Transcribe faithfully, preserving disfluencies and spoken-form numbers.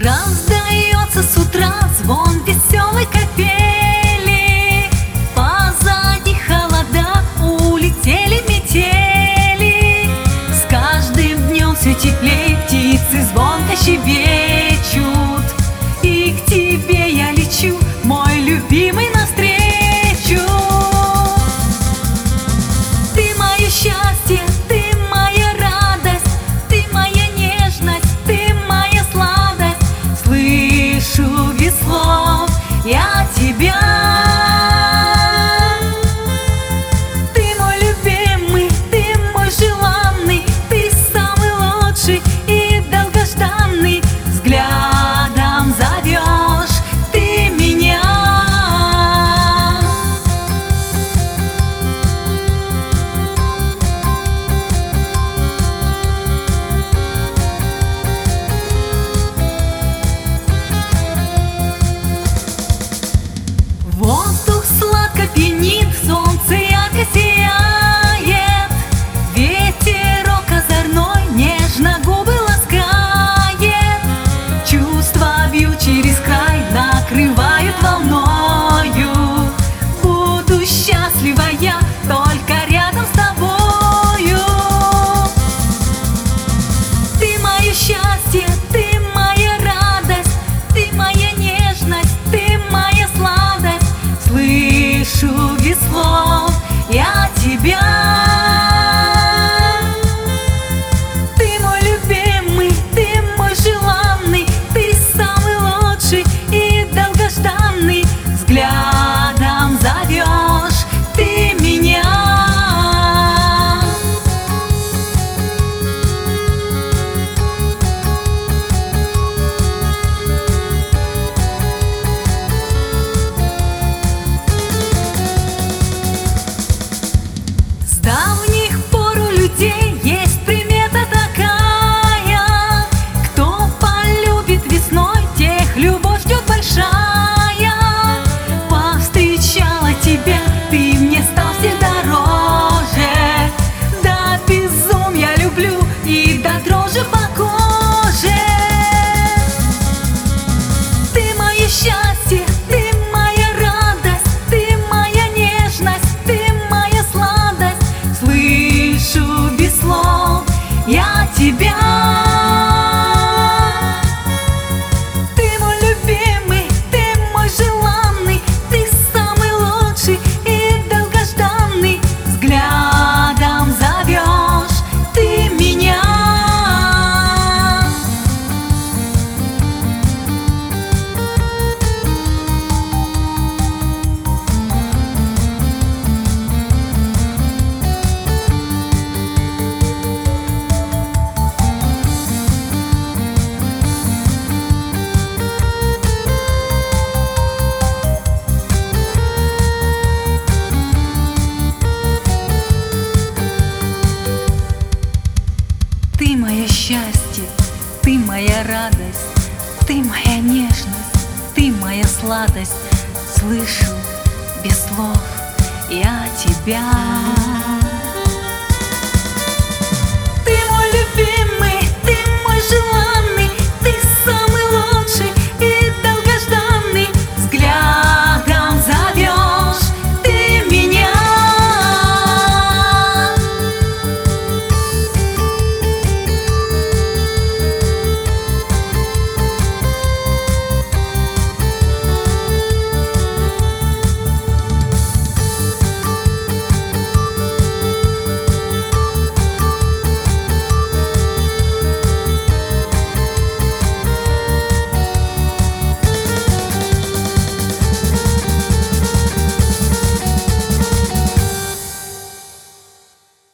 Раздается с утра звон веселой капели, позади холода, улетели метели. С каждым днем все теплее, птицы звонко щебечут, и к тебе я лечу, мой любимый, навстречу. Ты мое счастье, ты моя радость, ты моя нежность, ты моя сладость. Слышу без слов я тебя. Ты мой любимый, ты мой желанный, ты самый лучший и долгожданный. Взглядом зовешь ты меня. Воздух сладко пьянит, солнце ярко сияет, ветерок озорной нежно губы ласкает. Чувства бьют через край, накрывают волною. Буду счастлива я только рядом с тобою. Ты мое счастье, ты моя радость, ты моя нежность, ты моя сладость. Слышу без слов я тебя. Ты мой любимый, ты мой желанный, ты самый лучший и долгожданный. Взглядом зовешь ты меня. С давних пор у людей есть примета такая: кто полюбит весной, тех любовь ждет большая. Повстречала тебя, ты мне стал всех дороже. До безумия люблю и до дрожи по коже. Ты мое счастье, ты моя радость, ты моя нежность, ты моя сладость. Слышу без слов я тебя. Ты мой любимый, ты мой желанный, ты самый лучший и долгожданный. Взглядом зовешь ты меня. Ты мое счастье, ты моя радость, ты моя нежность, ты моя сладость. Слышу без слов я тебя.